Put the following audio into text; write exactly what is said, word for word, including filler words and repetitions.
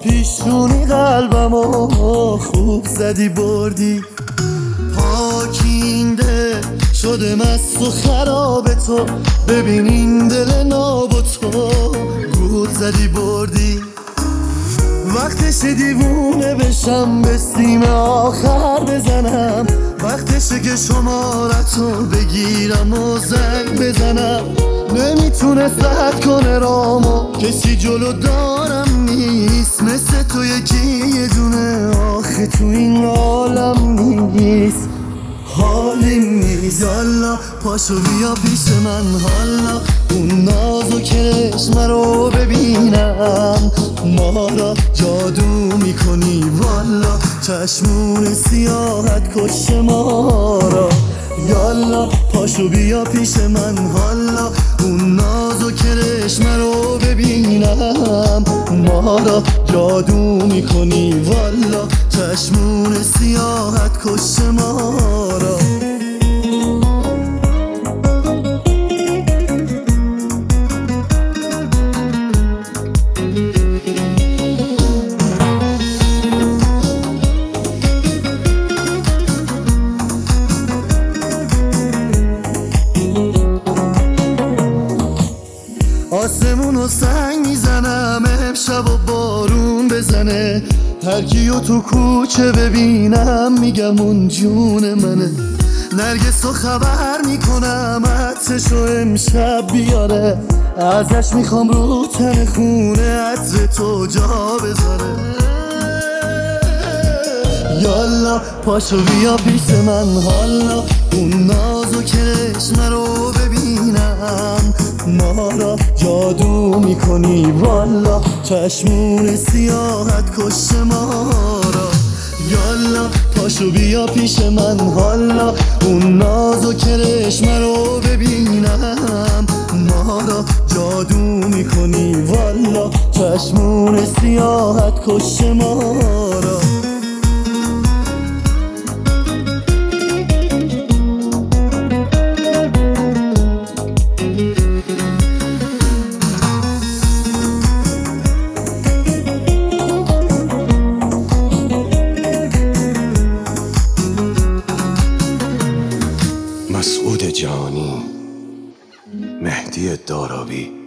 پیشونی قلبمو خوب زدی بردی. پاکینده شده مست و خراب تو، ببین این دل ناب و تو گول زدی بردی. وقتشه دیوونه بشم به سیم آخر بزنم، وقتشه که شمارتو بگیرم و زنگ بزنم. نمیتونه سد کنه رامو، کسی جلو دارم نیست مثل تو یکی یه دونه آخه تو این عالم نیست. حالیم نیست یالا پاشو بیا پیش من، حالا اون ناز و کرشم رو ببینم. ما را جادو میکنی والا، چشمون سیاحت کش ما را. یالا پاشو بیا پیش من، حالا اون ناز و کرشم رو ببینم. ما را جادو میکنی والا، چشمون سیاحت کش ما را. آسمونو سنگ میزنم امشب و بارون بزنه، هر کیو تو کوچه ببینم میگم اون جون منه. نرگسو خبر میکنم عطرشو امشب بیاره، ازش میخوام رو تن خونه عطر تو جا بذاره. یالا پاشو بیا پیش من، حالا اون ناز و کرشم رو ببینم. ما را جادو میکنی والا، چشمون سیاحت کش ما را. یالا پاشو بیا پیش من، حالا اون ناز و کرشم رو ببینم. ما را جادو میکنی والا، چشمون سیاحت کش ما را. مسعود جانی، مهدی دارابی.